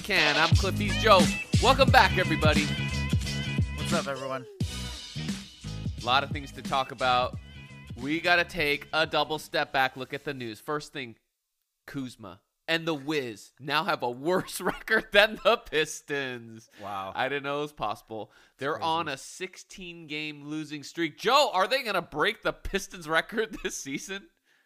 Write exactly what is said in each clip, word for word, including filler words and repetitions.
can. I'm Cliff. He's Joe. Welcome back, everybody. What's up, everyone? A lot of things to talk about. We got to take a double step back, look at the news. First thing, Kuzma and the Wiz now have a worse record than the Pistons. Wow. I didn't know it was possible. They're crazy. on a sixteen-game losing streak. Joe, are they going to break the Pistons record this season?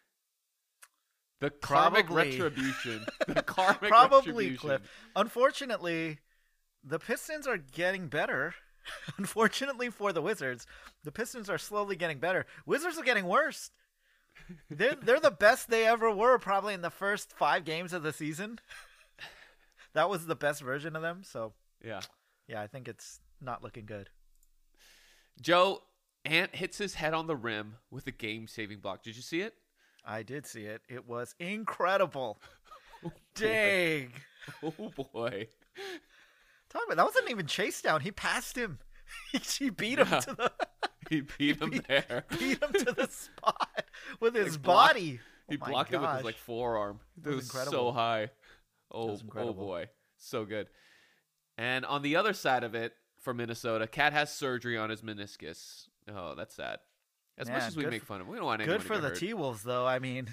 The karmic Probably. retribution. The karmic Probably, retribution. Cliff. Unfortunately, the Pistons are getting better. Unfortunately for the Wizards, the Pistons are slowly getting better. Wizards are getting worse. They're, they're the best they ever were probably in the first five games of the season. That was the best version of them. So, Yeah. yeah, I think it's not looking good. Joe, Ant hits his head on the rim with a game-saving block. Did you see it? I did see it. It was incredible. Oh, Dang. Oh, boy. Talk about, that wasn't even chase down. He passed him. He beat him Yeah. to the He beat him beat, there. beat him to the spot with his Like, block- body. He Oh my blocked it with his gosh. like forearm. It was was, so incredible. high. Oh, was oh incredible. boy. So good. And on the other side of it, for Minnesota, Cat has surgery on his meniscus. Oh, that's sad. As much Man, as we good make for- fun of him, we don't want anyone Good to for get the hurt. T-Wolves, though. I mean,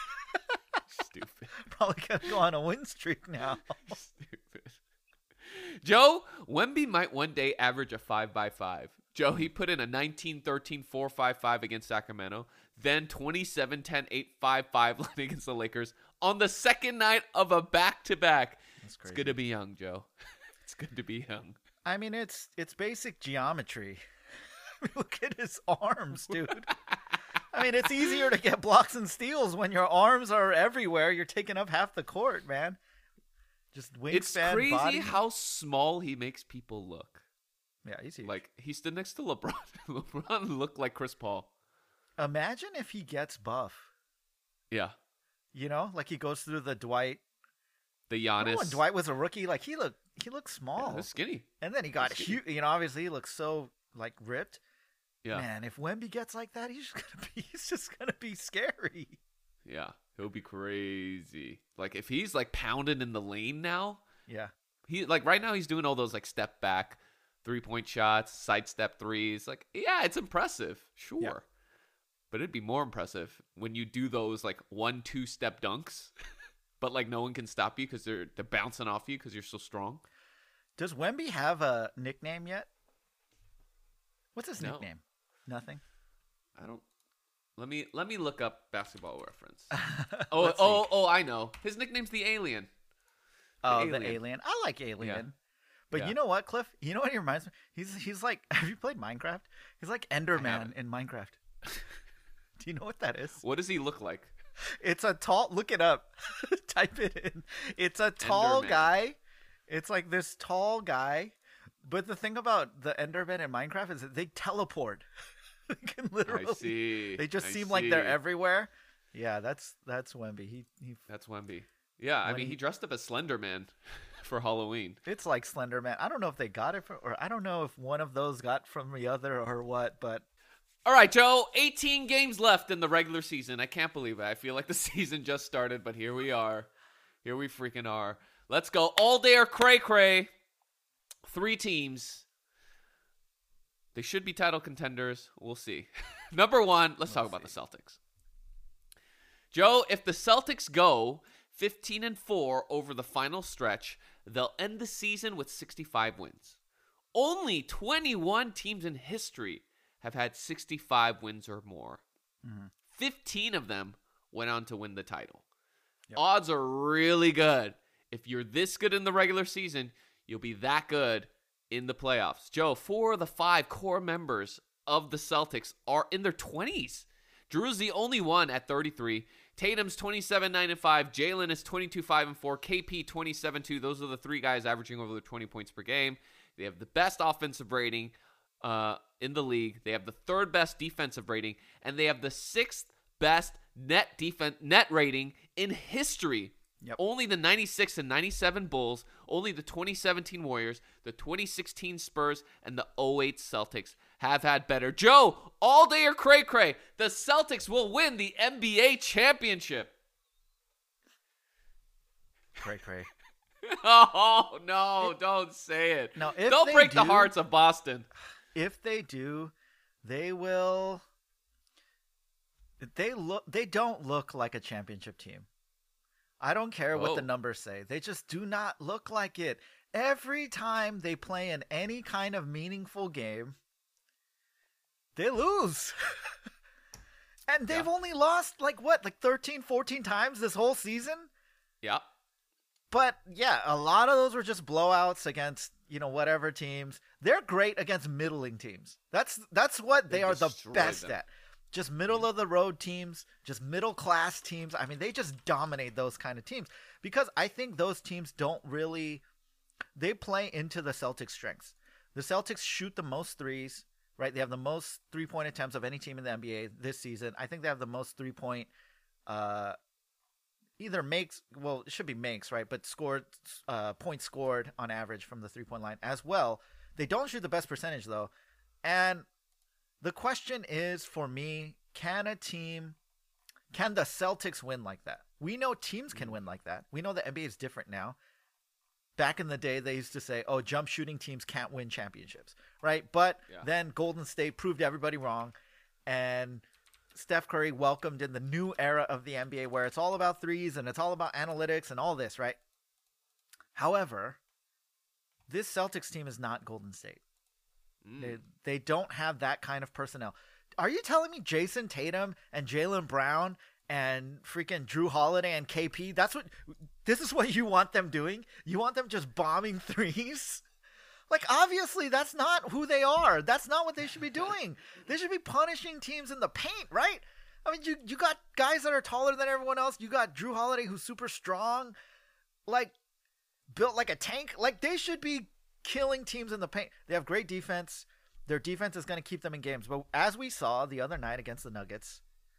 Stupid. probably gonna go on a win streak now. Stupid. Joe, Wemby might one day average a five by five. Joe, he put in a nineteen thirteen four five five against Sacramento, then twenty-seven ten eight five five against the Lakers on the second night of a back-to-back. That's It's crazy. good to be young, Joe. It's good to be young. I mean, it's it's basic geometry. Look at his arms, dude. I mean, it's easier to get blocks and steals when your arms are everywhere. You're taking up half the court, man. Just wingspan, It's crazy body. how small he makes people look. Yeah, he's huge. Like, he stood next to LeBron. LeBron looked like Chris Paul. Imagine if he gets buff. Yeah. You know, like he goes through the Dwight. The Remember Giannis. when Dwight was a rookie, like he looked he looked Yeah, small, he's skinny. and then he got he's huge. You know, obviously he looks so like ripped. Yeah. Man, if Wemby gets like that, he's just gonna be he's just gonna be scary. Yeah. He'll be crazy. Like, if he's, like, pounding in the lane now, Yeah, he like, right now he's doing all those, like, step back, three-point shots, sidestep threes. Like, yeah, it's impressive. Sure. Yeah. But it'd be more impressive when you do those, like, one, two-step dunks, but, like, no one can stop you because they're, they're bouncing off you because you're so strong. does Wemby have a nickname yet? What's his No. nickname? Nothing. I don't. Let me let me look up Basketball Reference. Oh Let's see. oh oh! I know his nickname's the Alien. oh, Alien. the alien. I like Alien. But Yeah. you know what, Cliff? You know what he reminds me? He's he's like. Have you played Minecraft? He's like Enderman haven't. in Minecraft. Do you know what that is? What does he look like? It's a tall. Look it up. Type it in. It's a tall Enderman. guy. It's like this tall guy. But the thing about the Endermen in Minecraft is that they teleport. They can literally. I see. They just I seem like they're see. everywhere. Yeah, that's that's Wemby. He he. That's Wemby. Yeah, I When mean he- he dressed up as Slender Man for Halloween. It's like Slender Man. I don't know if they got it from, or I don't know if one of those got from the other or what. But All right, Joe. eighteen games left in the regular season. I can't believe it. I feel like the season just started, but here we are. Here we freaking are. Let's go all day or cray cray. Three teams. They should be title contenders. We'll see. Number one, let's We'll talk about see. the Celtics. Joe, if the Celtics go fifteen and four over the final stretch, they'll end the season with sixty-five wins. Only twenty-one teams in history have had sixty-five wins or more. Mhm. fifteen of them went on to win the title. Yep. Odds are really good. If you're this good in the regular season, you'll be that good in the playoffs. Joe, four of the five core members of the Celtics are in their twenties. Drew's the only one at thirty-three. Tatum's twenty-seven nine and five. Jalen is twenty-two five and four. K P twenty-seven two. Those are the three guys averaging over their twenty points per game. They have the best offensive rating uh, in the league. They have the third best defensive rating, and they have the sixth best net defense net rating in history. Yep. Only the ninety-six and ninety-seven Bulls, only the twenty seventeen Warriors, the twenty sixteen Spurs, and the oh eight Celtics have had better. Joe, all day or cray cray, the Celtics will win the N B A championship. cray cray. Oh, no, don't say it. Now, if don't they break the do- hearts of Boston. If they do, they will. They look. They don't look like a championship team. I don't care what the Whoa. numbers say. They just do not look like it. Every time they play in any kind of meaningful game, they lose. And they've Yeah. only lost like what, like thirteen, fourteen times this whole season? Yep. But yeah, a lot of those were just blowouts against, you know, whatever teams. They're great against middling teams. That's that's what they, They are the destroy best them. at. Just middle of the road teams, just middle class teams. I mean, they just dominate those kind of teams because I think those teams don't really they play into the Celtics' strengths. The Celtics shoot the most threes, right? They have the most three-point attempts of any team in the N B A this season. I think they have the most three-point uh either makes, well, it should be makes, right? But scored, uh, points scored on average from the three point line as well. They don't shoot the best percentage though. And the question is for me, can a team, can the Celtics win like that? We know teams can win like that. We know the N B A is different now. Back in the day, they used to say, oh, jump shooting teams can't win championships, right? But Yeah. then Golden State proved everybody wrong. And Steph Curry welcomed in the new era of the N B A where it's all about threes and it's all about analytics and all this, right? However, this Celtics team is not Golden State. Mm. They, they don't have that kind of personnel. Are you telling me Jason Tatum and Jaylen Brown and freaking Drew Holiday and K P, that's what, this is what you want them doing? You want them just bombing threes? Like, obviously, that's not who they are. That's not what they should be doing. They should be punishing teams in the paint, right? I mean, you, you got guys that are taller than everyone else. You got Drew Holiday, who's super strong, like, built like a tank. Like, they should be killing teams in the paint. They have great defense. Their defense is going to keep them in games. But as we saw the other night against the Nuggets,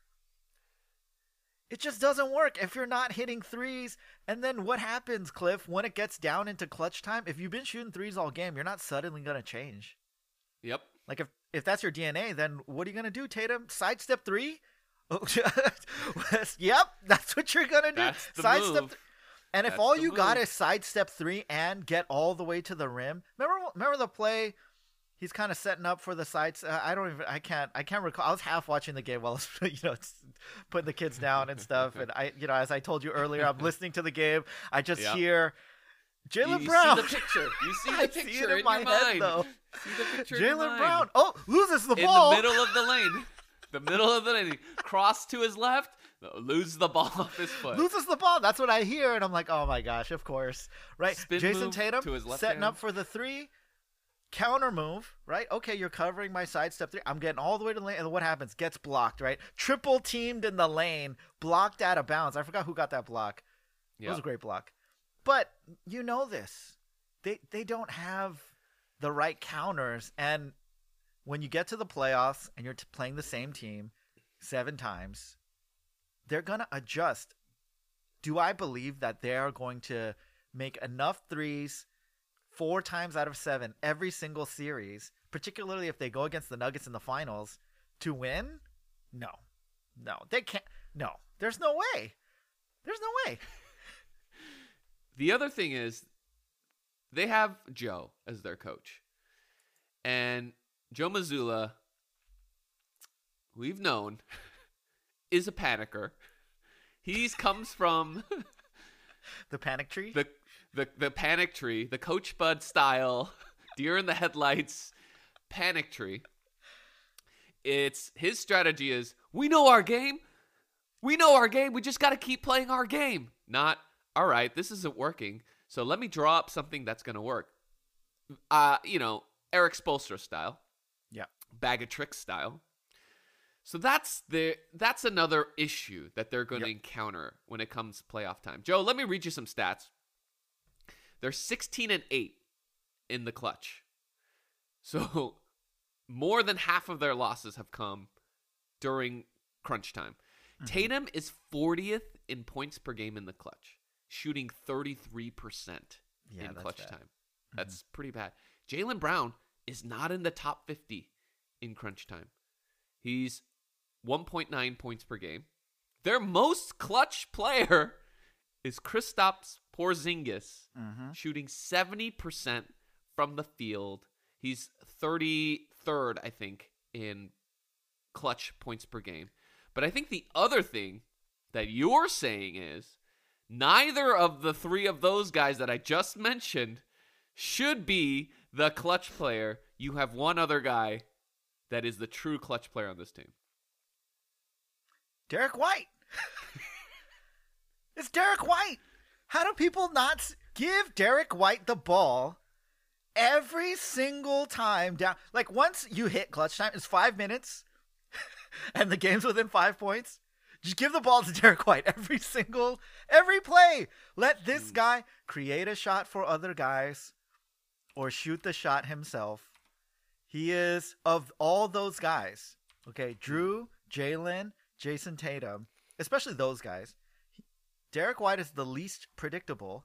it just doesn't work if you're not hitting threes. And then what happens, Cliff, when it gets down into clutch time? If you've been shooting threes all game, you're not suddenly going to change. Yep. Like, if, if that's your D N A, then what are you going to do, Tatum? Sidestep three? Oh, yep, that's what you're going to do. That's the Sidestep move. th- and if That's all the you got move. is sidestep three and get all the way to the rim, remember remember the play? He's kind of setting up for the sides. Uh, I don't even. I can't. I can't recall. I was half watching the game while I was, you know, putting the kids down and stuff. And I, you know, as I told you earlier, I'm listening to the game. I just Yeah. hear You, Jaylen you Brown. see the picture. You see I the see it picture in in, my your head, mind. though. See the picture in your Jaylen mind. Brown. Oh, loses the in ball the middle of the lane. The middle of the lane. Cross to his left. Lose the ball off his foot. Loses the ball. That's what I hear, and I'm like, oh my gosh, of course, right? Spin Jason move Tatum to his left setting hand. up for the three, counter move, right? Okay, you're covering my sidestep three. I'm getting all the way to the lane, and what happens? Gets blocked, right? Triple teamed in the lane, blocked out of bounds. I forgot who got that block. It was Yeah. a great block, but you know this, they they don't have the right counters, and when you get to the playoffs and you're t- playing the same team seven times, they're going to adjust. Do I believe that they're going to make enough threes four times out of seven every single series, particularly if they go against the Nuggets in the finals, to win? No. No. They can't. No. There's no way. There's no way. The other thing is they have Joe as their coach. And Joe Mazzulla, we've known, is a panicker. He's comes from The panic tree? the the the panic tree, the Coach Bud style, deer in the headlights panic tree. It's his strategy is we know our game. We know our game. We just got to keep playing our game. Not, all right, this isn't working. So let me draw up something that's going to work. Uh, you know, Eric Spoelstra style. Yeah. Bag of tricks style. So that's the that's another issue that they're going to Yep. encounter when it comes to playoff time. Joe, let me read you some stats. They're sixteen and eight in the clutch. So more than half of their losses have come during crunch time. Mm-hmm. Tatum is fortieth in points per game in the clutch, shooting thirty-three percent Yeah, in that's clutch bad. time. That's pretty bad. Jaylen Brown is not in the top fifty in crunch time. He's one point nine points per game. Their most clutch player is Kristaps Porzingis, Mm-hmm. shooting seventy percent from the field. He's thirty-third, I think, in clutch points per game. But I think the other thing that you're saying is neither of the three of those guys that I just mentioned should be the clutch player. You have one other guy that is the true clutch player on this team. Derek White. It's Derek White. How do people not s- give Derek White the ball every single time down? Like, once you hit clutch time, it's five minutes, and the game's within five points. Just give the ball to Derek White every single, every play. Let this guy create a shot for other guys or shoot the shot himself. He is, of all those guys, okay, Drew, Jalen, Jason Tatum, especially those guys, Derek White is the least predictable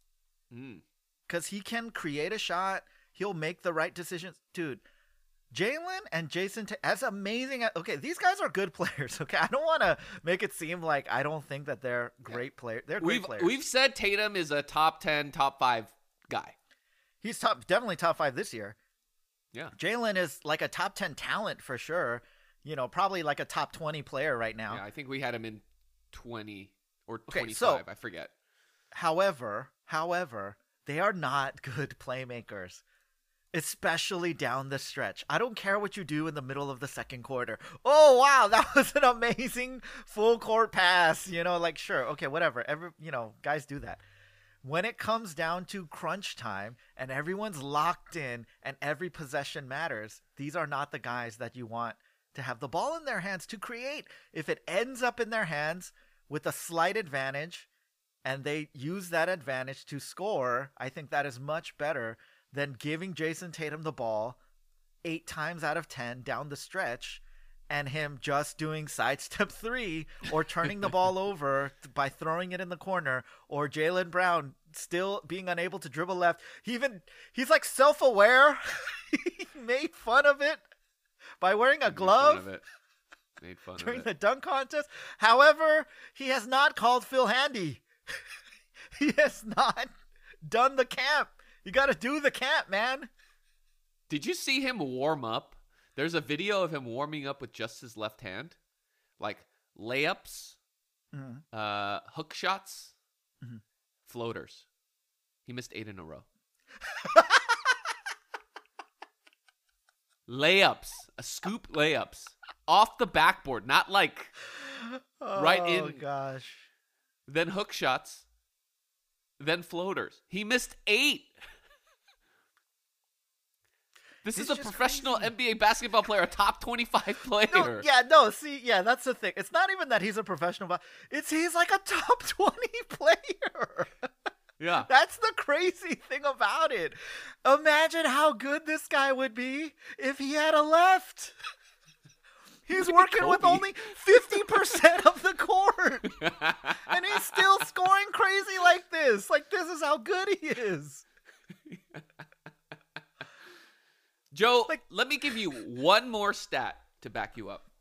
because he can create a shot. He'll make the right decisions. Dude, Jalen and Jason, Ta- as amazing as, okay, these guys are good players, okay? I don't want to make it seem like I don't think that they're great players. They're great We've players. we've said Tatum is a top ten, top five guy. He's top, definitely top five this year. Yeah. Jalen is like a top ten talent for sure. You know, probably like a top twenty player right now. Yeah, I think we had him in twenty or Okay, twenty-five. so- I forget. However, however, they are not good playmakers, especially down the stretch. I don't care what you do in the middle of the second quarter. Oh, wow, that was an amazing full court pass. You know, like, sure, okay, whatever. Every, you know, guys do that. When it comes down to crunch time and everyone's locked in and every possession matters, these are not the guys that you want to have the ball in their hands to create. If it ends up in their hands with a slight advantage and they use that advantage to score, I think that is much better than giving Jason Tatum the ball eight times out of ten down the stretch and him just doing sidestep three or turning the ball over by throwing it in the corner, or Jaylen Brown still being unable to dribble left. He even, he's like self-aware. He made fun of it by wearing a Made glove fun of it. Made fun during of the it. dunk contest. However, he has not called Phil Handy. He has not done the camp. You got to do the camp, man. Did you see him warm up? There's a video of him warming up with just his left hand, like layups, Mhm. uh, hook shots, Mhm. floaters. He missed eight in a row. Layups, a scoop layups off the backboard, not like Right in- Oh, gosh. then hook shots, then floaters. He missed eight. This It's is a just professional crazy. N B A basketball player, a top twenty-five player. No, yeah, no, see, yeah, that's the thing. It's not even that he's a professional, but it's he's like a top twenty player. Yeah. That's the crazy thing about it. Imagine how good this guy would be if he had a left. He's Look at working with Kobe. only fifty percent of the court. And he's still scoring crazy like this. Like, this is how good he is. Joe, Like- let me give you one more stat to back you up.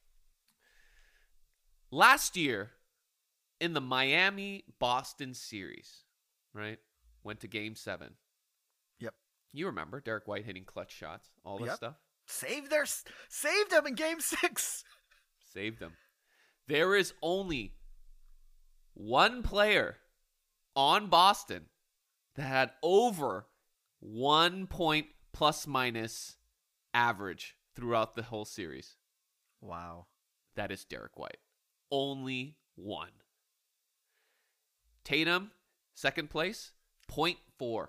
Last year, in the Miami-Boston series, right, went to game seven. Yep. You remember Derek White hitting clutch shots, all this Yep. stuff. Saved their, saved him in game six. Saved them. There is only one player on Boston that had over one point plus minus average throughout the whole series. Wow. That is Derek White. Only one. Tatum, second place, point four.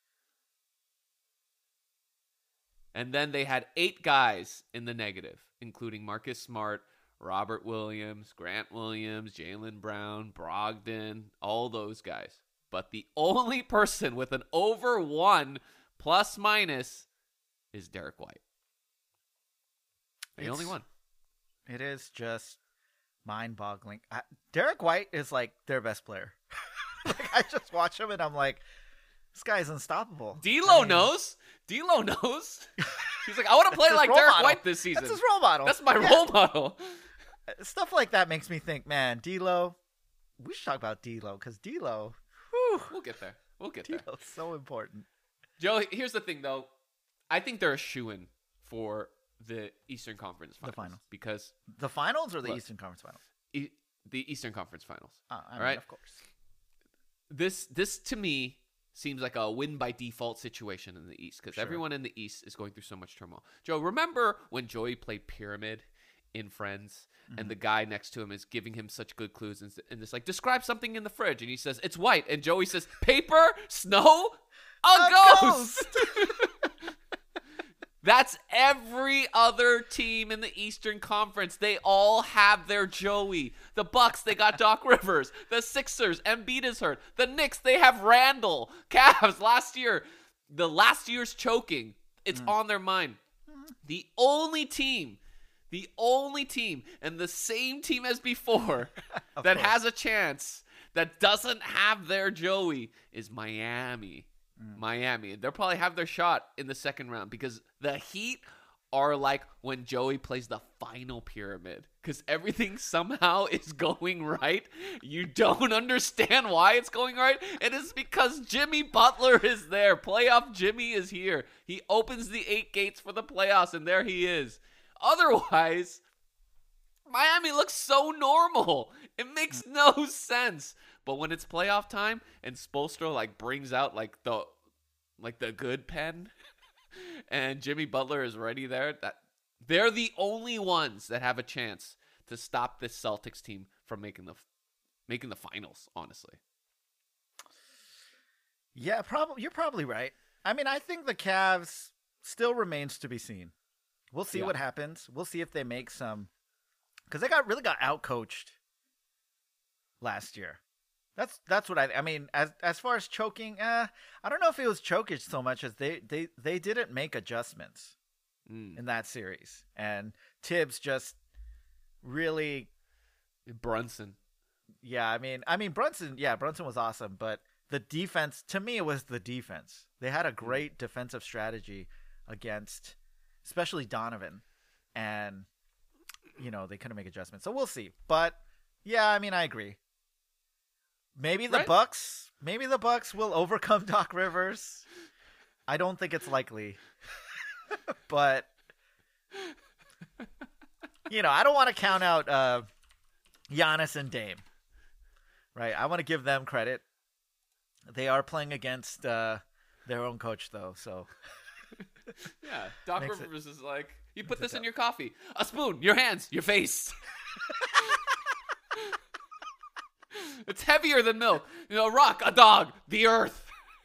And then they had eight guys in the negative, including Marcus Smart, Robert Williams, Grant Williams, Jaylen Brown, Brogdon, all those guys. But the only person with an over one plus minus is Derek White. The It's- only one. It is just mind-boggling. I, Derek White is like their best player. Like, I just watch him and I'm like, this guy's unstoppable. D'Lo I mean, knows. D'Lo knows. He's like, I want to play his like role Derek model. White this season. That's his role model. That's my Yeah. role model. Stuff like that makes me think, man, D'Lo. We should talk about D'Lo because D'Lo. Whew. We'll get there. We'll get there. Tito's so important. Joe, here's the thing, though. I think they're a shoo-in for the Eastern Conference Finals. The finals. Because The finals or the Look. Eastern Conference Finals? e- the Eastern Conference Finals. Uh, I mean, right. of course. This, this to me, seems like a win by default situation in the East because Sure. everyone in the East is going through so much turmoil. Joe, remember when Joey played Pyramid in Friends Mm-hmm. and the guy next to him is giving him such good clues and, and it's like, describe something in the fridge. And he says, it's white. And Joey says, paper, snow, a, A ghost. That's every other team in the Eastern Conference. They all have their Joey. The Bucks, they got Doc Rivers. The Sixers, Embiid is hurt. The Knicks, they have Randall. Cavs, last year, the last year's choking. It's Mm. on their mind. The only team, the only team, and the same team as before Of that course. has a chance that doesn't have their Joey is Miami. Mm. Miami. They'll probably have their shot in the second round because the Heat are like when Joey plays the final pyramid because everything somehow is going right. You don't understand why it's going right. It is because Jimmy Butler is there. Playoff Jimmy is here. He opens the eight gates for the playoffs, and there he is. Otherwise, Miami looks so normal. It makes no sense. But when it's playoff time and Spoelstra like brings out like the like the good pen and Jimmy Butler is ready there, that they're the only ones that have a chance to stop this Celtics team from making the making the finals, honestly. Yeah, probably. You're probably right. I mean, I think the Cavs still remains to be seen. We'll see Yeah. what happens. We'll see if they make some, because they got really got outcoached last year. That's that's what I. I mean, as as far as choking, uh, I don't know if it was chokage so much as they they they didn't make adjustments Mm. in that series, and Tibbs just really, Brunson. yeah. I mean, I mean Brunson, yeah, Brunson was awesome, but the defense, to me, it was the defense. They had a great defensive strategy against, especially Donovan, and you know they couldn't make adjustments. So we'll see. But yeah, I mean, I agree. Maybe the Right. Bucks, maybe the Bucks will overcome Doc Rivers. I don't think it's likely, but you know, I don't want to count out uh, Giannis and Dame. Right, I want to give them credit. They are playing against uh, their own coach, though. So Yeah, Doc Makes it- Rivers is like, you put makes it this in tough. your coffee. A spoon, your hands, your face. It's heavier than milk. You know, a rock, a dog, the earth.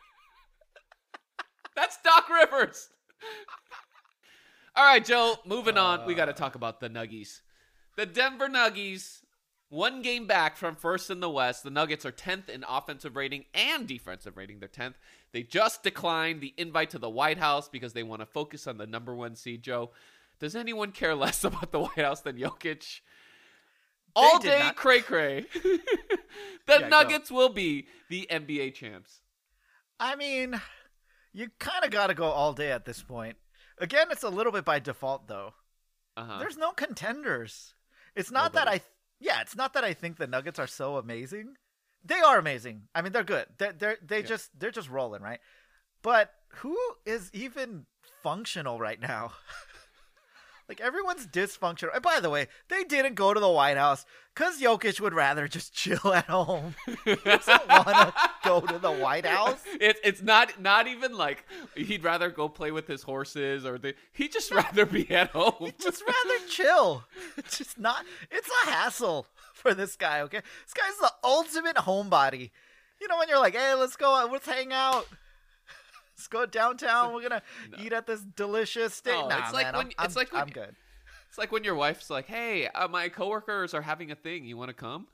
That's Doc Rivers. All right, Joe, moving on. We got to talk about the Nuggies. The Denver Nuggies, one game back from first in the West. The Nuggets are tenth in offensive rating and defensive rating. They're tenth. They just declined the invite to the White House because they want to focus on the number one seed, Joe. Does anyone care less about the White House than Jokic? All did day not- cray cray. The Yeah, go. Nuggets will be the N B A champs. I mean, you kind of got to go all day at this point. Again, it's a little bit by default, though. Uh-huh. There's no contenders. It's not that Nobody. I, th- yeah, it's not that I think the Nuggets are so amazing. They are amazing. I mean, they're good. They're, they're they Yeah. just they're just rolling, right? But who is even functional right now? Like, everyone's dysfunctional. And by the way, they didn't go to the White House because Jokic would rather just chill at home. He doesn't want to go to the White House. It's it's not not even like he'd rather go play with his horses or the he'd just rather be at home. He'd just rather chill. It's just not, it's a hassle for this guy, okay? This guy's the ultimate homebody. You know, when you're like, hey, let's go, let's hang out. Let's go downtown. We're gonna No. eat at this delicious steak. No, nah, it's like man, when- I'm, it's I'm- like when- I'm good. It's like when your wife's like, "Hey, uh, my coworkers are having a thing. You want to come?"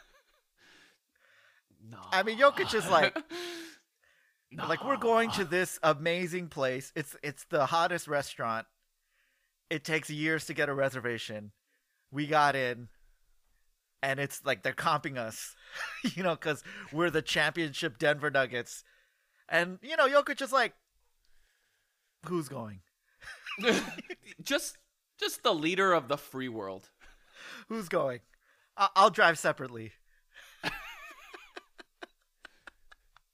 No. I mean, Jokic is like, no. like we're going to this amazing place. It's it's the hottest restaurant. It takes years to get a reservation. We got in, and it's like they're comping us, you know, because we're the championship Denver Nuggets. And you know, Jokic is like, who's going? just just the leader of the free world. Who's going? I- I'll drive separately.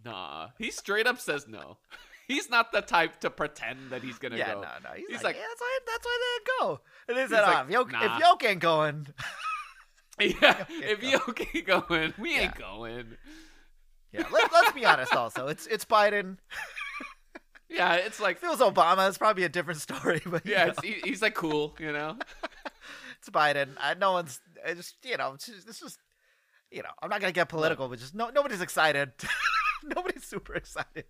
Nah, he straight up says no. He's not the type to pretend that he's gonna Yeah, go. no, no. He's, He's like, like- yeah, that's why, that's why they didn't go. And they said, He's ah, like, if, Yoke, nah. if Yoke ain't going, Yeah, Okay, if go. you okay going, we ain't Yeah. going. yeah. Let, let's be honest. Also, it's it's Biden. Yeah, it's like, If it was Obama, it's probably a different story. But you yeah, know, it's, he, he's like cool, you know. it's Biden. I, no one's. I just you know, it's just, it's just you know. I'm not gonna get political, but just no, nobody's excited. Nobody's super excited.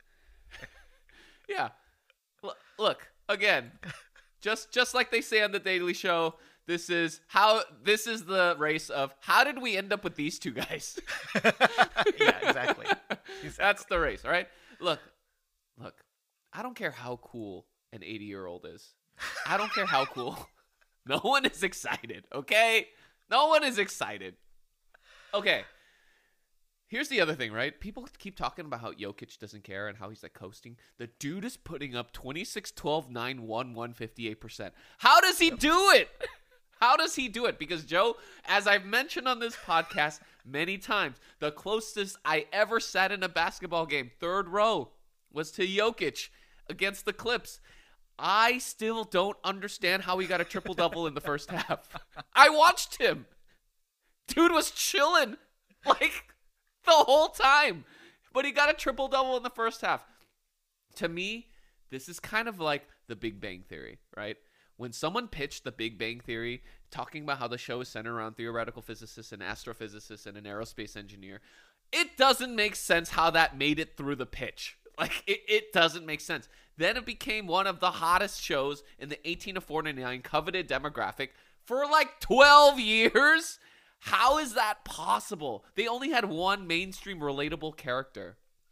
Yeah, L- look again, just just like they say on the Daily Show. This is how this is the race of how did we end up with these two guys? Yeah, exactly. That's the race, all right? Look, look, I don't care how cool an eighty-year-old is. I don't care how cool. No one is excited, okay? No one is excited. Okay. Here's the other thing, right? People keep talking about how Jokic doesn't care and how he's like coasting. The dude is putting up twenty-six, twelve, nine, one, one, fifty-eight percent. How does he do it? How does he do it? Because, Joe, as I've mentioned on this podcast many times, the closest I ever sat in a basketball game, third row, was to Jokic against the Clips. I still don't understand how he got a triple-double in the first half. I watched him. Dude was chilling like the whole time. But he got a triple-double in the first half. To me, this is kind of like the Big Bang Theory, right? When someone pitched the Big Bang Theory, talking about how the show is centered around theoretical physicists and astrophysicists and an aerospace engineer, it doesn't make sense how that made it through the pitch. Like, it, it doesn't make sense. Then it became one of the hottest shows in the eighteen to forty-nine coveted demographic for like twelve years. How is that possible? They only had one mainstream relatable character.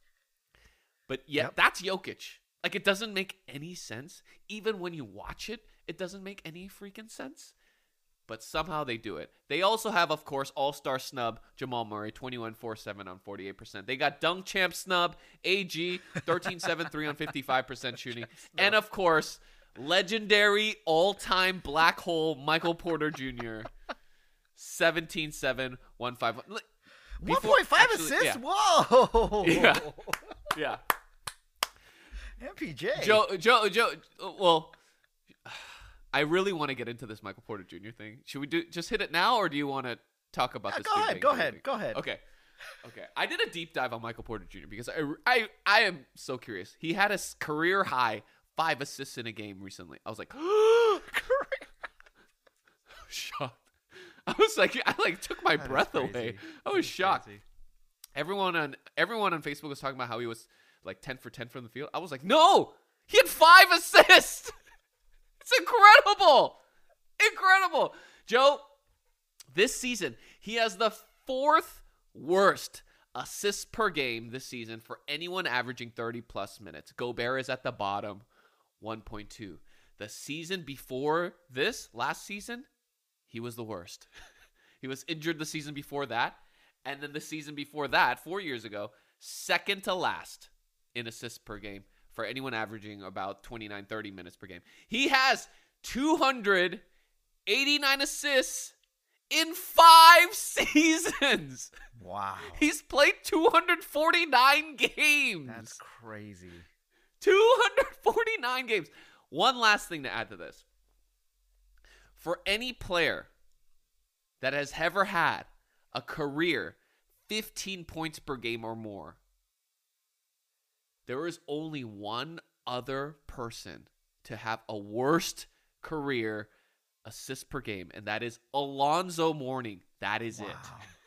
But yet, Yep. that's Jokic. Like, it doesn't make any sense. Even when you watch it, it doesn't make any freaking sense. But somehow they do it. They also have, of course, all-star snub Jamal Murray, twenty-one, four, seven on forty-eight percent. They got dunk champ snub A G, thirteen, seven, three on fifty-five percent shooting. And, of course, legendary all-time black hole Michael Porter Junior seventeen, seven, one, five. one Before- point five actually, assists. yeah. Whoa. Yeah. Yeah. M P J. Joe, Joe, Joe, well, I really want to get into this Michael Porter Junior thing. Should we do just hit it now, or do you want to talk about Yeah, this? go Big ahead. Bang Go Theory ahead. thing? Go ahead. Okay. Okay. I did a deep dive on Michael Porter Junior because I, I, I am so curious. He had a s- career high five assists in a game recently. I was like, shocked. I was like, I like took my That is breath crazy. away. I That was is shocked. crazy. Everyone on everyone on Facebook was talking about how he was like ten for ten from the field. I was like, no, he had five assists. It's incredible. Incredible. Joe, this season, he has the fourth worst assists per game this season for anyone averaging thirty plus minutes. Gobert is at the bottom, one point two. The season before this, last season, he was the worst. He was injured the season before that. And then the season before that, four years ago, second to last in assists per game for anyone averaging about twenty-nine, thirty minutes per game. He has two hundred eighty-nine assists in five seasons. Wow. He's played two hundred forty-nine games. That's crazy. two hundred forty-nine games. One last thing to add to this. For any player that has ever had a career fifteen points per game or more, there is only one other person to have a worst career assists per game, and that is Alonzo Mourning. That is Wow. it.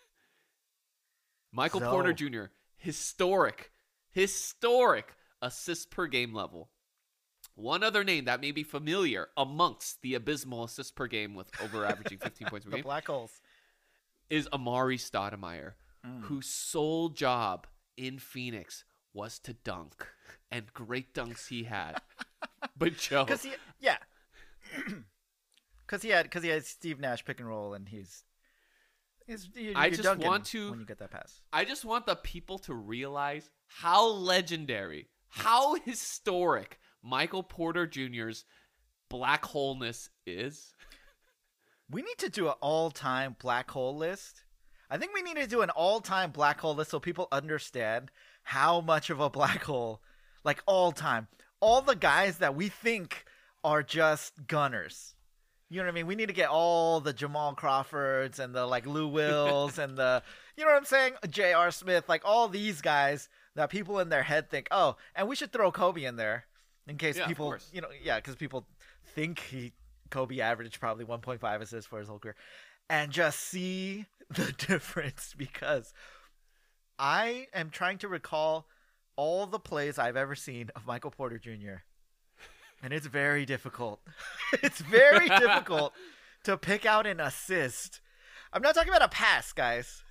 Michael So- Porter Junior, historic, historic assists per game level. One other name that may be familiar amongst the abysmal assists per game with over averaging fifteen points per The game black holes. is Amari Stoudemire, Mm. whose sole job in Phoenix was to dunk. And great dunks he had. But Joe, Because he, yeah. Because he had, because he had Steve Nash pick and roll, and he's, he's you, I you're just dunking want to- when you get that pass. I just want the people to realize how legendary, how historic Michael Porter Junior's black holeness is. We need to do an all-time black hole list. I think we need to do an all-time black hole list so people understand how much of a black hole, like all time, all the guys that we think are just gunners. You know what I mean? We need to get all the Jamal Crawfords and the like Lou Wills and the, you know what I'm saying? J R. Smith, like all these guys that people in their head think, oh, and we should throw Kobe in there in case Yeah, of people, course. you know, yeah, because people think he Kobe averaged probably one point five assists for his whole career, and just see the difference because I am trying to recall all the plays I've ever seen of Michael Porter Junior And it's very difficult. It's very difficult to pick out an assist. I'm not talking about a pass, guys.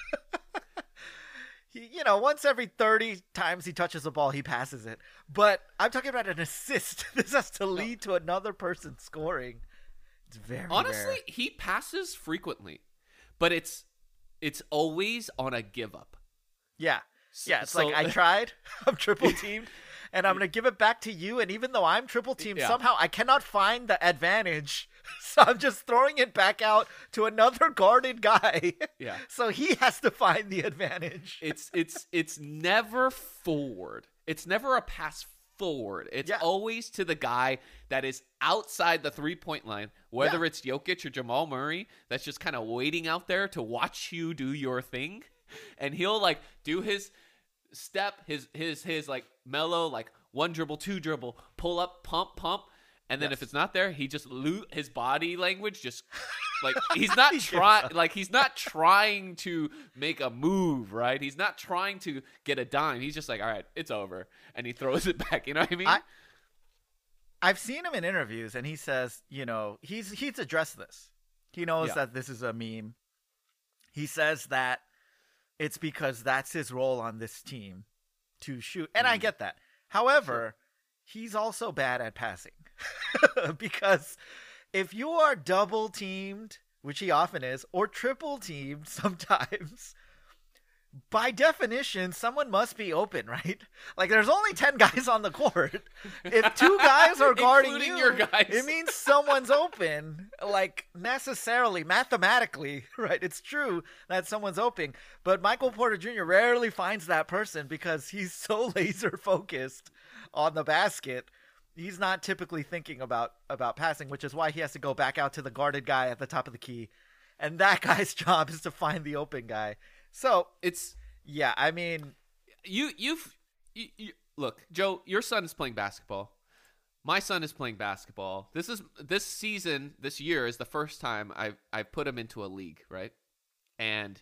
he, you know, once every thirty times he touches a ball, he passes it. But I'm talking about an assist. This has to lead to another person scoring. It's very Honestly, rare. he passes frequently, but it's it's always on a give up. Yeah. Yeah, it's So- like I tried. I'm triple teamed. And I'm going to give it back to you. And even though I'm triple teamed, Yeah. somehow I cannot find the advantage. So I'm just throwing it back out to another guarded guy. Yeah. So he has to find the advantage. It's it's it's never forward. It's never a pass forward. It's Yeah. always to the guy that is outside the three-point line, whether Yeah. it's Jokic or Jamal Murray, that's just kind of waiting out there to watch you do your thing. And he'll like do his step, his his his like mellow, like one dribble, two dribble, pull up, pump, pump. And then Yes. if it's not there, he just loot his body language just like he's not He gives trying up. like he's not trying to make a move, right? He's not trying to get a dime. He's just like, all right, it's over. And he throws it back. You know what I mean? I- I've seen him in interviews, and he says, you know, he's he's addressed this. He knows Yeah. that this is a meme. He says that it's because that's his role on this team to shoot. And I Mm. get that. However, he's also bad at passing. Because if you are double teamed, which he often is, or triple teamed sometimes, by definition, someone must be open, right? Like, there's only ten guys on the court. If two guys are guarding Including you, your guys. it means someone's open. Like, necessarily, mathematically, right? It's true that someone's open. But Michael Porter Junior rarely finds that person because he's so laser focused on the basket. He's not typically thinking about, about passing, which is why he has to go back out to the guarded guy at the top of the key. And that guy's job is to find the open guy. So, it's yeah, I mean, you you've you, you, look, Joe, your son is playing basketball. My son is playing basketball. This is this season, this year is the first time I've I've put him into a league, right? And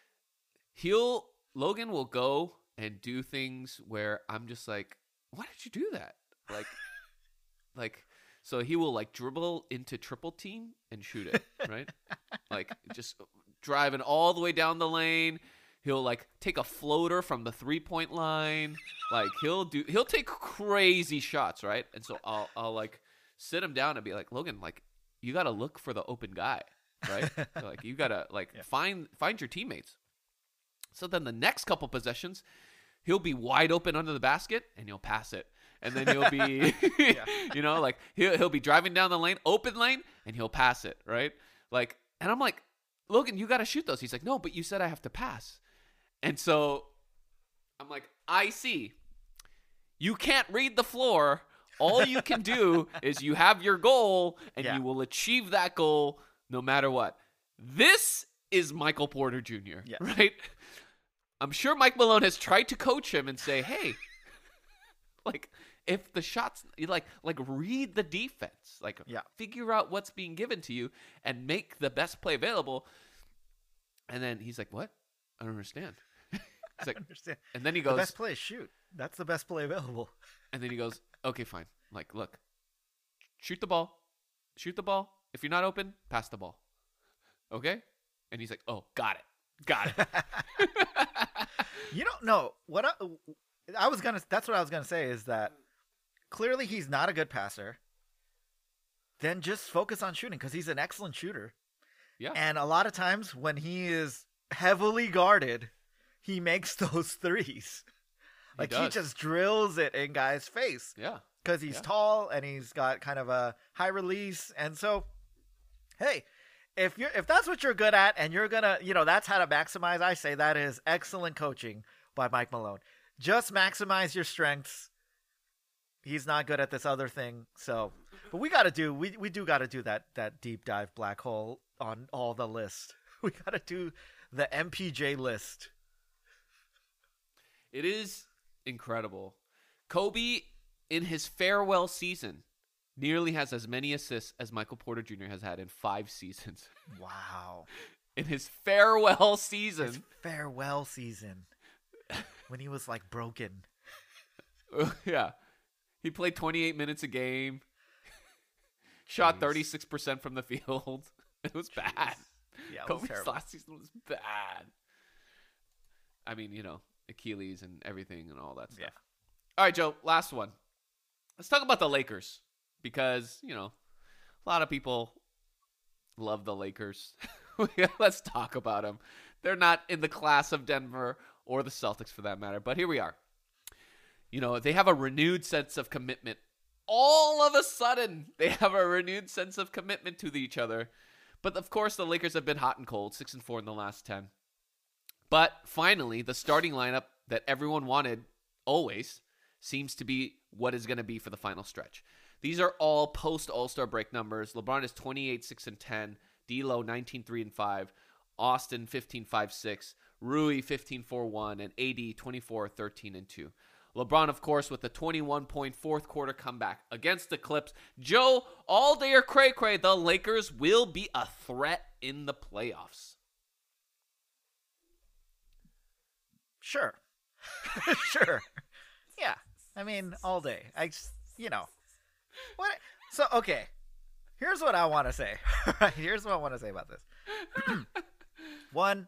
he'll Logan will go and do things where I'm just like, why did you do that? Like, like, so he will like dribble into triple team and shoot it, right? Like just driving all the way down the lane. He'll like take a floater from the three point line. Like he'll do, he'll take crazy shots, right? And so I'll, I'll like sit him down and be like, Logan, like you got to look for the open guy, right? So, like you got to like Yeah. find, find your teammates. So then the next couple possessions, he'll be wide open under the basket and he'll pass it. And then he'll be, Yeah. you know, like he'll, he'll be driving down the lane, open lane, and he'll pass it, right? Like, and I'm like, Logan, you got to shoot those. He's like, no, but you said I have to pass. And so I'm like, I see. You can't read the floor. All you can do is you have your goal, and Yeah. you will achieve that goal no matter what. This is Michael Porter Junior, Yes. right? I'm sure Mike Malone has tried to coach him and say, hey, like, if the shots, you like, like read the defense, like, Yeah. figure out what's being given to you and make the best play available. And then he's like, what? I don't understand. He's like, understand. and then he The goes, best play is shoot. That's the best play available. and then he goes, okay, fine. Like, look, shoot the ball, shoot the ball. If you're not open, pass the ball. Okay? And he's like, oh, got it. Got it. You don't know what I, I was gonna. That's what I was gonna say is that clearly he's not a good passer. Then just focus on shooting because he's an excellent shooter. Yeah. And a lot of times when he is heavily guarded, he makes those threes. Like he, does. just drills it in guys' face Yeah. because he's Yeah. tall and he's got kind of a high release. And so, hey, if you're if that's what you're good at and you're gonna, you know, that's how to maximize, I say that is excellent coaching by Mike Malone. Just maximize your strengths. He's not good at this other thing, so but we gotta do we we do gotta do that that deep dive black hole on all the list. We gotta do the M P J list. It is incredible. Kobe, in his farewell season, nearly has as many assists as Michael Porter Junior has had in five seasons. Wow. In his farewell season. His farewell season. When he was, like, broken. Yeah. He played twenty-eight minutes a game. Shot Jeez. thirty-six percent from the field. It was Jeez. bad. Yeah, it Kobe's was last season was bad. I mean, you know, Achilles and everything and all that stuff. Yeah. All right, Joe, last one. Let's talk about the Lakers because, you know, a lot of people love the Lakers. Let's talk about them. They're not in the class of Denver or the Celtics for that matter, but here we are. You know, they have a renewed sense of commitment. All of a sudden, they have a renewed sense of commitment to each other. But, of course, the Lakers have been hot and cold, six and four in the last ten. But, finally, the starting lineup that everyone wanted always seems to be what is going to be for the final stretch. These are all post-All-Star break numbers. LeBron is twenty-eight six and ten. D'Lo nineteen three and five. Austin fifteen five six. Rui fifteen four one. And A D twenty-four thirteen and two. LeBron, of course, with the twenty-one point fourth quarter comeback against the Clips. Joe, all day or cray cray, the Lakers will be a threat in the playoffs. Sure. Sure. Yeah. I mean, all day. I just, you know. What? So, okay. Here's what I want to say. Right. Here's what I want to say about this. One,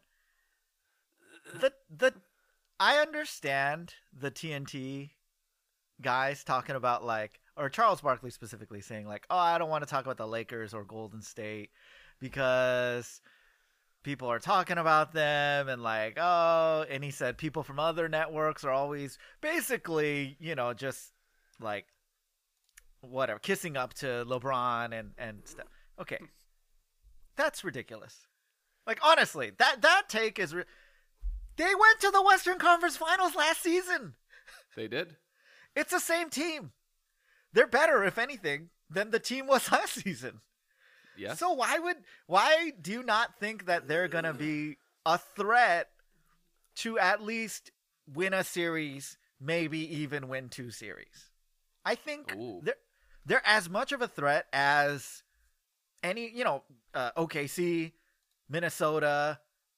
the the I understand the T N T guys talking about, like, or Charles Barkley specifically saying, like, oh, I don't want to talk about the Lakers or Golden State because people are talking about them and, like, oh, and he said people from other networks are always basically, you know, just like whatever, kissing up to LeBron and, and stuff. Okay. That's ridiculous. Like, honestly, that, that take is ri- they went to the Western Conference Finals last season. They did. It's the same team. They're better, if anything, than the team was last season. Yes. So why would why do you not think that they're gonna be a threat to at least win a series, maybe even win two series? I think Ooh. they're they're as much of a threat as any, you know, uh, O K C, Minnesota,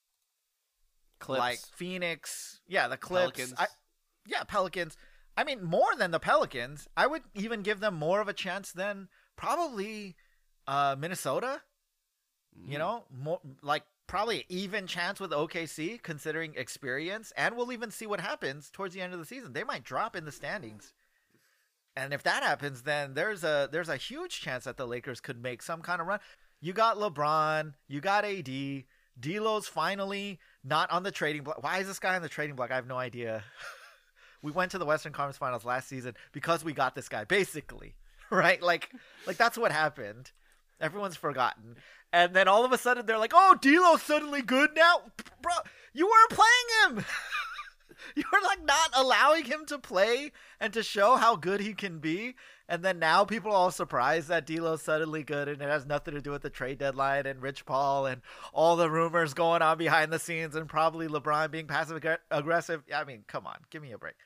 Clips. Like Phoenix, yeah, the Clips, Pelicans. I, yeah, Pelicans. I mean, more than the Pelicans. I would even give them more of a chance than probably uh, Minnesota. Mm. You know, more like probably even chance with O K C considering experience, and we'll even see what happens towards the end of the season. They might drop in the standings. And if that happens, then there's a there's a huge chance that the Lakers could make some kind of run. You got LeBron, you got A D, D'Lo's finally not on the trading block. Why is this guy on the trading block? I have no idea. We went to the Western Conference Finals last season because we got this guy, basically, right? Like, like that's what happened. Everyone's forgotten, and then all of a sudden they're like, "Oh, D'Lo's suddenly good now, bro. You weren't playing him." You were like not allowing him to play and to show how good he can be. And then now people are all surprised that D'Lo's suddenly good and it has nothing to do with the trade deadline and Rich Paul and all the rumors going on behind the scenes and probably LeBron being passive ag- aggressive. I mean, come on, give me a break.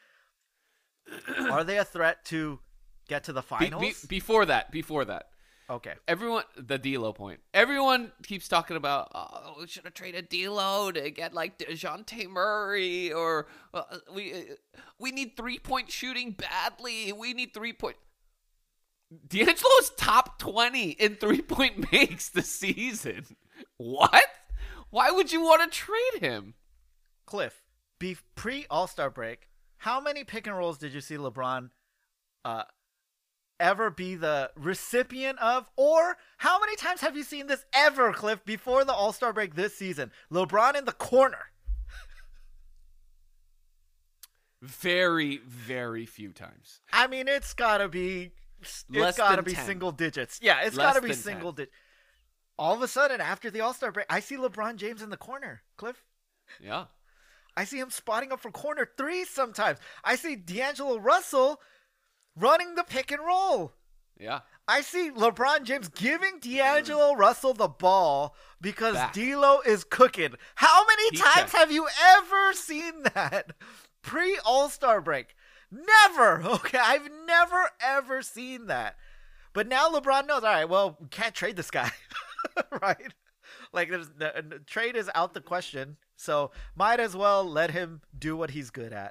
Are they a threat to get to the finals? Be- be- before that, before that. Okay. Everyone, the D'Lo point. Everyone keeps talking about, oh, we should have traded D'Lo to get like DeJounte Murray, or uh, we uh, we need three point shooting badly. We need three point. D'Angelo's top twenty in three point makes this season. What? Why would you want to trade him? Cliff, be pre All-Star break, how many pick and rolls did you see LeBron uh ever be the recipient of? Or how many times have you seen this ever, Cliff, before the All-Star break this season? LeBron in the corner. Very, very few times. I mean, it's gotta be, it's Less gotta than be ten. Single digits. Yeah, it's Less gotta be than single ten. digits. All of a sudden, after the All-Star break, I see LeBron James in the corner, Cliff. Yeah. I see him spotting up for corner three sometimes. I see D'Angelo Russell running the pick and roll. Yeah. I see LeBron James giving D'Angelo Russell the ball because Back. D'Lo is cooking. How many Heat times check. have you ever seen that pre All-Star break? Never. Okay, I've never ever seen that. But now LeBron knows. All right, well, we can't trade this guy, right? Like, there's the, the trade is out the question, so might as well let him do what he's good at.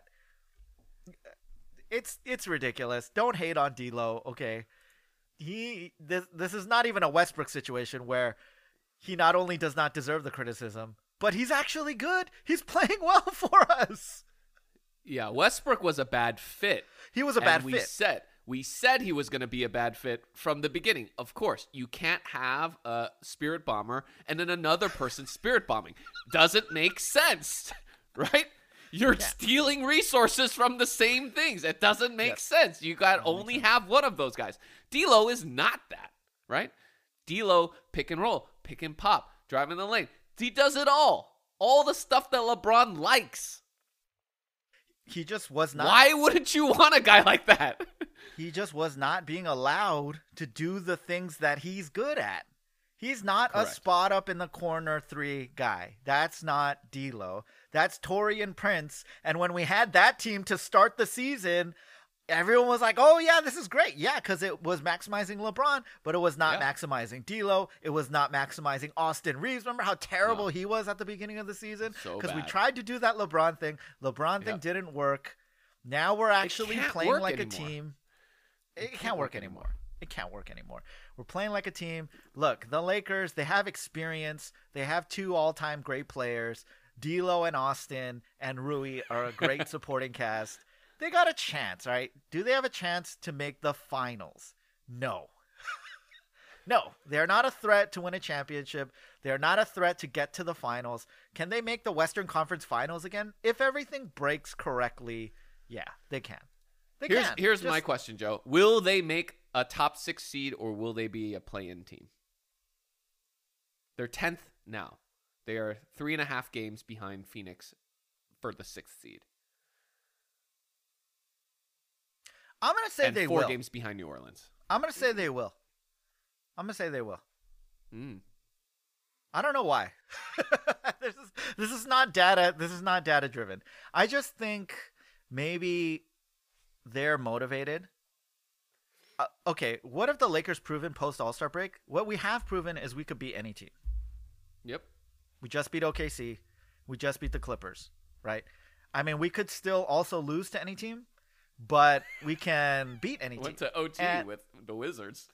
It's it's ridiculous. Don't hate on D'Lo, okay? He this this is not even a Westbrook situation where he not only does not deserve the criticism, but he's actually good. He's playing well for us. Yeah, Westbrook was a bad fit. He was a bad and we fit. Said, we said he was going to be a bad fit from the beginning. Of course, you can't have a spirit bomber and then another person spirit bombing. Doesn't make sense, right? You're Yeah. stealing resources from the same things. It doesn't make Yes. sense. You got Doesn't make only sense. have one of those guys. D'Lo is not that, right? D'Lo pick and roll, pick and pop, driving the lane. He does it all. All the stuff that LeBron likes. He just was not. Why wouldn't you want a guy like that? He just was not being allowed to do the things that he's good at. He's not a Correct. spot up in the corner three guy. That's not D'Lo. That's Torian Prince. And when we had that team to start the season, everyone was like, "Oh yeah, this is great." Yeah, because it was maximizing LeBron, but it was not Yeah. maximizing D'Lo. It was not maximizing Austin Reeves. Remember how terrible No. he was at the beginning of the season? So Because we bad. tried to do that LeBron thing. LeBron thing Yep. didn't work. Now we're actually can't playing work like anymore. a team. It, can't, work anymore. It can't work anymore. We're playing like a team. Look, the Lakers, they have experience. They have two all-time great players. D'Lo and Austin and Rui are a great supporting cast. They got a chance, right? Do they have a chance to make the finals? No. No, they're not a threat to win a championship. They're not a threat to get to the finals. Can they make the Western Conference Finals again? If everything breaks correctly, yeah, they can. They Here's can. here's Just- my question, Joe. Will they make a top six seed or will they be a play-in team? They're tenth now. They are three and a half games behind Phoenix for the sixth seed, I'm gonna say and they four will. games behind New Orleans. I'm gonna say they will. I'm gonna say they will. Mm. I don't know why. this is this is not data. This is not data driven. I just think maybe they're motivated. Uh, okay, what have the Lakers proven post All Star break? What we have proven is we could beat any team. Yep. We just beat O K C. We just beat the Clippers, right? I mean, we could still also lose to any team, but we can beat any Went team. to O T And- with the Wizards.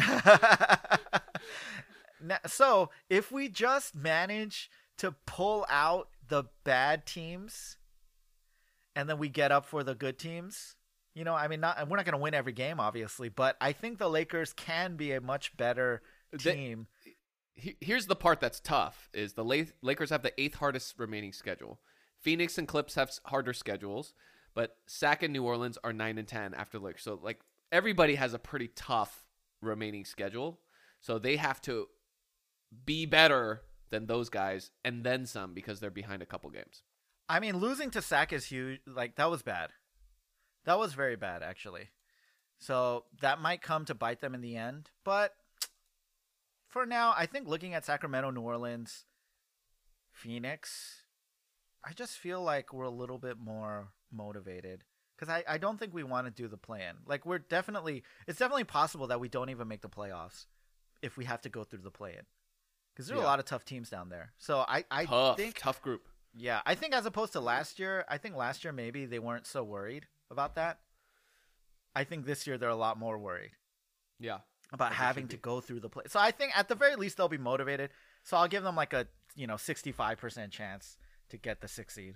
Now, so if we just manage to pull out the bad teams and then we get up for the good teams, you know, I mean, not we're not going to win every game, obviously, but I think the Lakers can be a much better They- team. He- Here's the part that's tough: is the La- Lakers have the eighth hardest remaining schedule. Phoenix and Clips have s- harder schedules, but Sac and New Orleans are nine and ten after the Lakers. So like everybody has a pretty tough remaining schedule. So they have to be better than those guys and then some because they're behind a couple games. I mean, losing to Sac is huge. Like, that was bad. That was very bad, actually. So that might come to bite them in the end. But for now, I think looking at Sacramento, New Orleans, Phoenix, I just feel like we're a little bit more motivated. Because I, I don't think we want to do the play-in. Like, we're definitely... It's definitely possible that we don't even make the playoffs if we have to go through the play-in. Because there are Yeah. a lot of tough teams down there. So I, I Tough, think... tough group. Yeah, I think as opposed to last year, I think last year maybe they weren't so worried about that. I think this year they're a lot more worried Yeah. about They having should to be. go through the play. So I think at the very least they'll be motivated. So I'll give them like a, you know, sixty-five percent chance to get the sixth seed.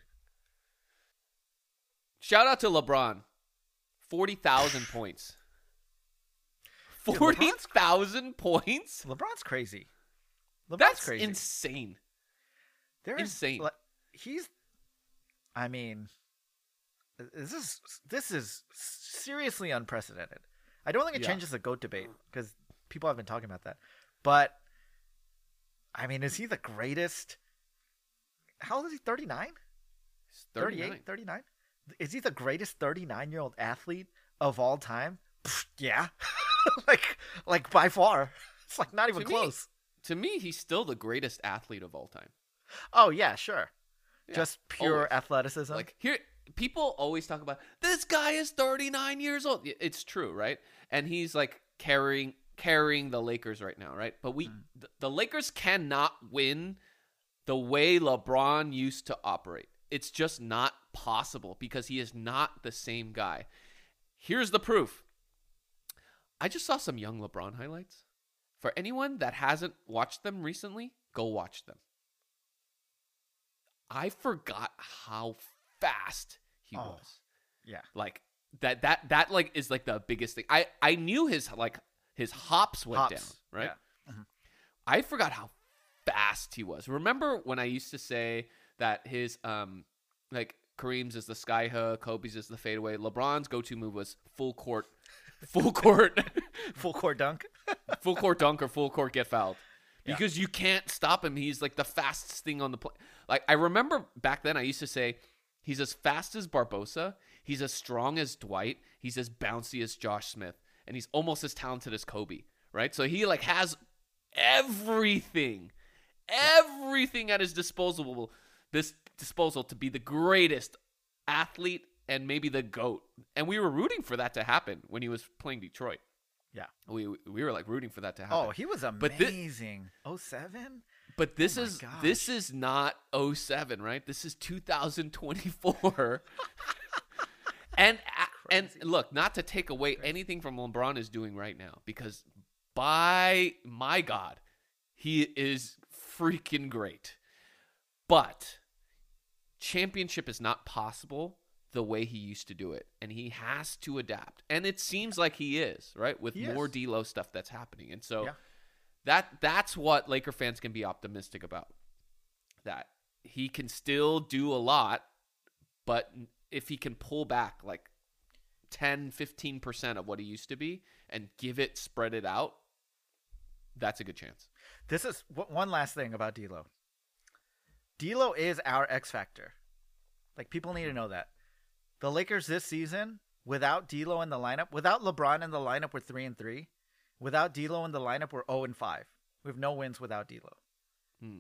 Shout out to LeBron. forty thousand points. Dude, forty LeBron's- thousand points? LeBron's crazy. LeBron's That's crazy. insane. There's, insane. like, he's I mean this is this is seriously unprecedented. I don't think it Yeah. changes the GOAT debate because people have been talking about that. But I mean, is he the greatest? How old is he? thirty-nine? He's thirty-nine. thirty-eight, thirty-nine? Is he the greatest thirty-nine-year-old athlete of all time? Pfft, yeah. like, like by far. It's like not even To me- close. To me, he's still the greatest athlete of all time. Oh, yeah, sure. Yeah, Just pure always. athleticism. Like here, people always talk about this guy is thirty-nine years old. It's true, right? And he's like carrying carrying the Lakers right now, right? But we, Mm. th- the Lakers cannot win the way LeBron used to operate. It's just not possible because he is not the same guy. Here's the proof. I just saw some young LeBron highlights. For anyone that hasn't watched them recently, go watch them. I forgot how fast he Oh. was. yeah. Like that that that like is like the biggest thing. I I knew his like his hops went Hops, down, right? yeah. Mhm. I forgot how fast he was. Remember when I used to say that his um like Kareem's is the sky hook, Kobe's is the fadeaway, LeBron's go-to move was full court full court Full court dunk. full court dunk or full court get fouled. Yeah. Because you can't stop him. He's like the fastest thing on the play. Like I remember back then I used to say he's as fast as Barbosa, he's as strong as Dwight, he's as bouncy as Josh Smith, and he's almost as talented as Kobe, right? So he like has everything, everything at his disposal, this disposal to be the greatest athlete and maybe the GOAT. And we were rooting for that to happen when he was playing Detroit. Yeah. We we were like rooting for that to happen. Oh, he was But thi- amazing. oh seven? But this Oh my is gosh. this is not oh seven, right? This is two thousand twenty-four. and and Crazy. look, not to take away anything from LeBron is doing right now, because by my God, he is freaking great. But championship is not possible the way he used to do it, and he has to adapt. And it seems like he is, right? With He more is. D-Lo stuff that's happening. And so Yeah. that that's what Laker fans can be optimistic about. That he can still do a lot, but if he can pull back like ten, fifteen percent of what he used to be and give it, spread it out, that's a good chance. This is w- one last thing about D'Lo. D'Lo is our X factor. Like, people need to know that. The Lakers this season, without D'Lo in the lineup, without LeBron in the lineup, we're three and three. Without D'Lo in the lineup, we're zero and five. We have no wins without D'Lo. Hmm.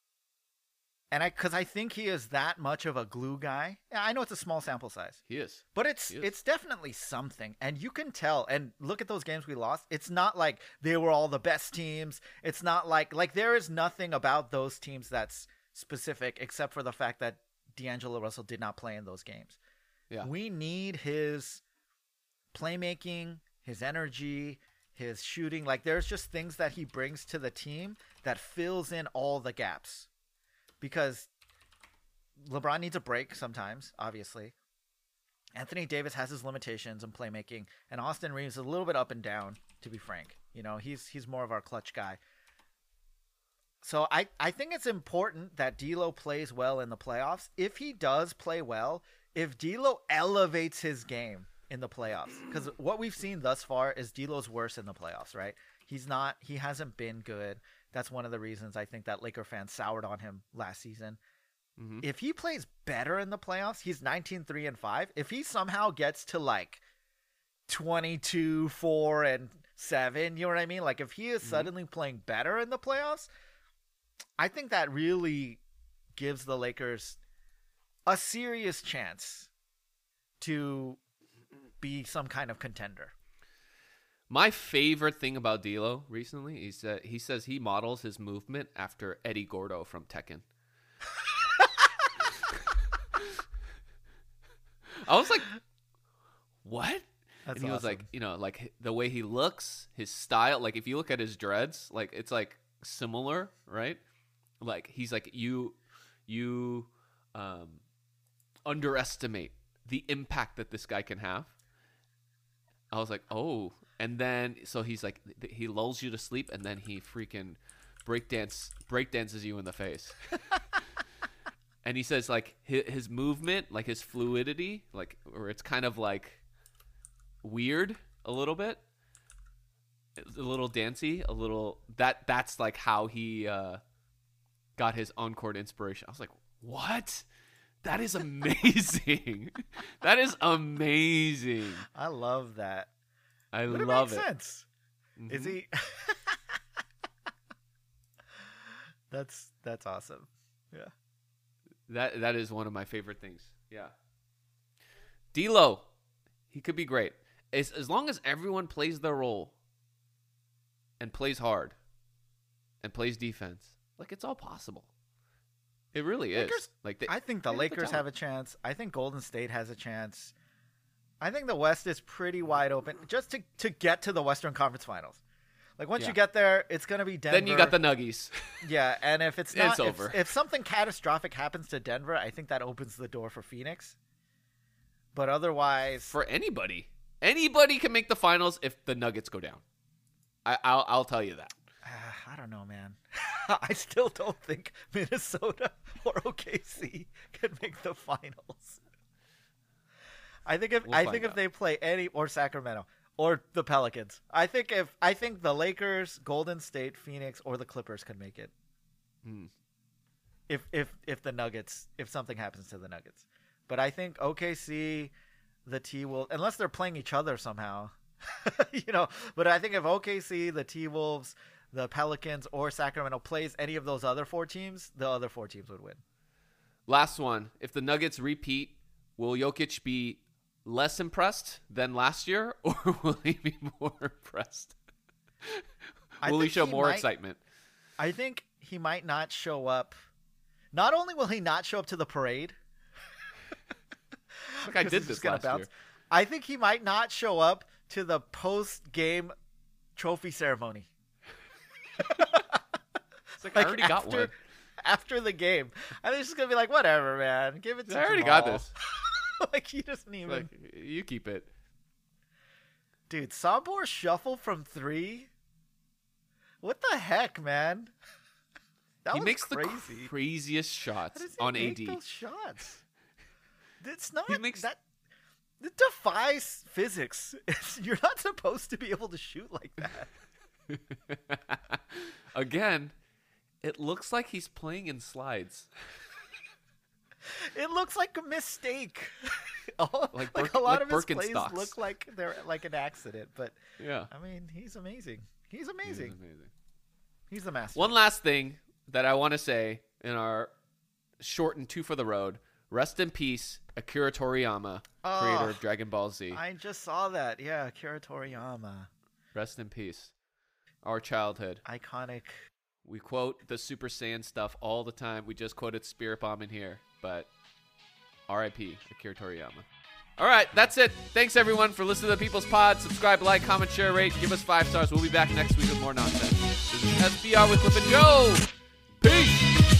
And I, because I think he is that much of a glue guy. Yeah, I know it's a small sample size, He is. but it's He is. it's definitely something. And you can tell. And look at those games we lost. It's not like they were all the best teams. It's not like like there is nothing about those teams that's specific, except for the fact that D'Angelo Russell did not play in those games. Yeah. We need his playmaking, his energy, his shooting. Like, there's just things that he brings to the team that fills in all the gaps. Because LeBron needs a break sometimes, obviously. Anthony Davis has his limitations in playmaking, and Austin Reeves is a little bit up and down, to be frank. You know, he's he's more of our clutch guy. So I, I think it's important that D'Lo plays well in the playoffs. If he does play well, if D'Lo elevates his game in the playoffs, because what we've seen thus far is D'Lo's worse in the playoffs, right? He's not, he hasn't been good. That's one of the reasons I think that Laker fans soured on him last season. Mhm. If he plays better in the playoffs, he's nineteen three and five. If he somehow gets to like twenty-two four and seven, you know what I mean? Like, if he is Mhm. suddenly playing better in the playoffs, I think that really gives the Lakers a serious chance to be some kind of contender. My favorite thing about D'Lo recently is that he says he models his movement after Eddie Gordo from Tekken. I was like, what? That's and he was awesome. like, you know, like the way he looks, his style. Like, if you look at his dreads, like it's like similar, right? Like, he's like, you, you, um, underestimate the impact that this guy can have. I was like, oh. And then, so he's like, th- he lulls you to sleep, and then he freaking breakdance, breakdances you in the face. And he says, like, his, his movement, like his fluidity, like, or it's kind of like weird a little bit, a little dancey, a little, that, that's like how he, uh, got his on-court inspiration. I was like, what? That is amazing. That is amazing. I love that. I but love it. Makes it. sense. Mhm. Is he? that's that's awesome. Yeah. That that is one of my favorite things. Yeah. D'Lo, he could be great. As as long as everyone plays their role and plays hard and plays defense, like it's all possible. It really is. Lakers, Like they, I think the they Lakers talent. have a chance. I think Golden State has a chance. I think the West is pretty wide open just to, to get to the Western Conference Finals. Like once Yeah. you get there, it's going to be Denver. Then you got the Nuggies. Yeah, and if it's It's not, if, over. if something catastrophic happens to Denver, I think that opens the door for Phoenix. But otherwise, For anybody. Anybody can make the finals if the Nuggets go down. I, I'll I'll tell you that. uh, I don't know, man. I still don't think Minnesota or O K C can make the finals. I think if We'll I find think if out. they play any or Sacramento or the Pelicans, I think if I think the Lakers, Golden State, Phoenix, or the Clippers can make it. Hmm. If if if the Nuggets, if something happens to the Nuggets, but I think O K C, the T Wolves, unless they're playing each other somehow, you know. But I think if O K C, the T Wolves, the Pelicans, or Sacramento plays any of those other four teams, the other four teams would win. Last one. If the Nuggets repeat, will Jokic be less impressed than last year, or will he be more impressed? I Will he think show he more might- excitement? I think he might not show up. Not only will he not show up to the parade, Like I 'cause did he's this just gonna last bounce. year. I think he might not show up to the post-game trophy ceremony. It's like, I Like, already got after, one. After the game, I think he's just gonna be like, "Whatever, man, give it to I already Jamal." got this. Like he doesn't even. Like you keep it. Dude, Sabor shuffle from three. What the heck, man? That He was makes crazy. the craziest How shots does he on make A D. those shots? It's not He makes- that. It defies physics. It's, you're not supposed to be able to shoot like that. Again, it looks like he's playing in slides. It looks like a mistake. All- Like like, Birk- a lot like of his plays Birkenstocks. look like they're like an accident. But Yeah. I mean, he's amazing. He's He's amazing. amazing. He's the master. One last thing that I want to say in our short and two for the road. Rest in peace, Akira Toriyama, Oh, creator of Dragon Ball Z. I just saw that. Yeah, Akira Toriyama, Rest in peace. Our childhood. iconic. We quote the Super Saiyan stuff all the time. We just quoted Spirit Bomb in here, but R I P Akira Toriyama. All right, that's it. Thanks everyone for listening to the People's Pod. Subscribe, like, comment, share, rate, give us five stars. We'll be back next week with more nonsense. This is S B R with Cliff and Joe. Peace.